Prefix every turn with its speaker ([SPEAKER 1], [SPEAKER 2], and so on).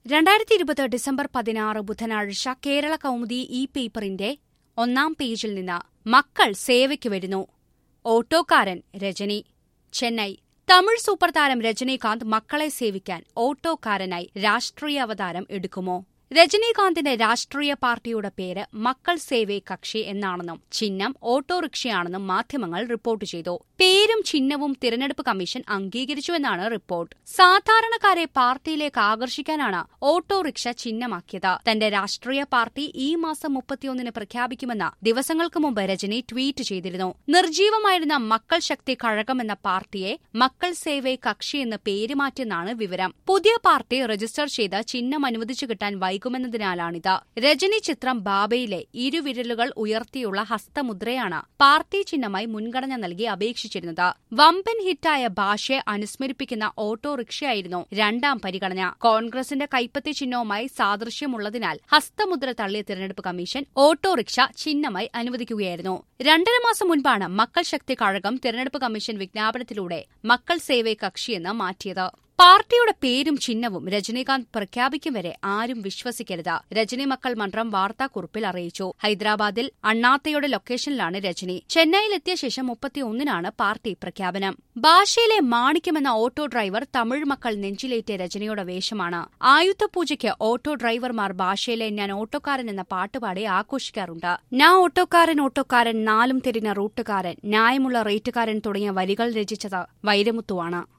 [SPEAKER 1] 2020 December 16 ബുധനാഴ്ച കേരള കൗമുദി ഈ പേപ്പറിന്റെ ഒന്നാം പേജിൽ നിന്ന് മക്കൾ സേവയ്ക്ക് വരുന്നു. ഓട്ടോക്കാരൻ രജനി. ചെന്നൈ. തമിഴ് സൂപ്പർ താരം രജനീകാന്ത് മക്കളെ സേവിക്കാൻ ഓട്ടോക്കാരനായി രാഷ്ട്രീയ അവതാരം എടുക്കുമോ? രജനീകാന്തിന്റെ രാഷ്ട്രീയ പാർട്ടിയുടെ പേര് മക്കൾ സേവേ കക്ഷി എന്നാണെന്നും ചിഹ്നം ഓട്ടോറിക്ഷയാണെന്നും മാധ്യമങ്ങൾ റിപ്പോർട്ട് ചെയ്തു. പേരും ചിഹ്നവും തിരഞ്ഞെടുപ്പ് കമ്മീഷൻ അംഗീകരിച്ചുവെന്നാണ് റിപ്പോർട്ട്. സാധാരണക്കാരെ പാർട്ടിയിലേക്ക് ആകർഷിക്കാനാണ് ഓട്ടോറിക്ഷ ചിഹ്നമാക്കിയത്. തന്റെ രാഷ്ട്രീയ പാർട്ടി ഈ മാസം 31 പ്രഖ്യാപിക്കുമെന്ന് ദിവസങ്ങൾക്ക് മുമ്പ് രജനി ട്വീറ്റ് ചെയ്തിരുന്നു. നിർജീവമായിരുന്ന മക്കൾ ശക്തി കഴകം എന്ന പാർട്ടിയെ മക്കൾ സേവേ കക്ഷി എന്ന് പേരുമാറ്റിയെന്നാണ് വിവരം. പുതിയ പാർട്ടി രജിസ്റ്റർ ചെയ്ത് ചിഹ്നം അനുവദിച്ചു കിട്ടാൻ വൈകുമെന്നതിനാലാണിത്. രജനി ചിത്രം ബാബയിലെ ഇരുവിരലുകൾ ഉയർത്തിയുള്ള ഹസ്തമുദ്രയാണ് പാർട്ടി ചിഹ്നമായി മുൻഗണന നൽകി അപേക്ഷിച്ചിരുന്നത്. വമ്പൻ ഹിറ്റായ ഭാഷയെ അനുസ്മരിപ്പിക്കുന്ന ഓട്ടോറിക്ഷയായിരുന്നു രണ്ടാം പരിഗണന. കോൺഗ്രസിന്റെ കൈപ്പത്തി ചിഹ്നവുമായി സാദൃശ്യമുള്ളതിനാൽ ഹസ്തമുദ്ര തള്ളിയ തിരഞ്ഞെടുപ്പ് കമ്മീഷൻ ഓട്ടോറിക്ഷ ചിഹ്നമായി അനുവദിക്കുകയായിരുന്നു. 2.5 മാസം മുൻപാണ് മക്കൾ ശക്തി കഴകം തിരഞ്ഞെടുപ്പ് കമ്മീഷൻ വിജ്ഞാപനത്തിലൂടെ മക്കൾ സേവേ കക്ഷിയെന്ന് മാറ്റിയത്. പാർട്ടിയുടെ പേരും ചിഹ്നവും രജനീകാന്ത് പ്രഖ്യാപിക്കും വരെ ആരും വിശ്വസിക്കരുത്. രജനി മക്കൾ മന്ത്രം വാർത്താക്കുറിപ്പിൽ അറിയിച്ചു. ഹൈദരാബാദിൽ അണ്ണാത്തയുടെ ലൊക്കേഷനിലാണ് രജനി. ചെന്നൈയിലെത്തിയ ശേഷം 31 പാർട്ടി പ്രഖ്യാപനം. ഭാഷയിലെ മാണിക്യമെന്ന ഓട്ടോ ഡ്രൈവർ തമിഴ് മക്കൾ നെഞ്ചിലേറ്റിയ രജനിയുടെ വേഷമാണ്. ആയുധപൂജയ്ക്ക് ഓട്ടോ ഡ്രൈവർമാർ ഭാഷയിലെ ഞാൻ ഓട്ടോക്കാരൻ എന്ന പാട്ടുപാടി ആഘോഷിക്കാറുണ്ട്. ഞാൻ ഓട്ടോക്കാരൻ ഓട്ടോക്കാരൻ നാലും തെരിഞ്ഞ റൂട്ടുകാരൻ ന്യായമുള്ള റേറ്റുകാരൻ തുടങ്ങിയ വരികൾ രചിച്ചത് വൈരമുത്തുവാണ്.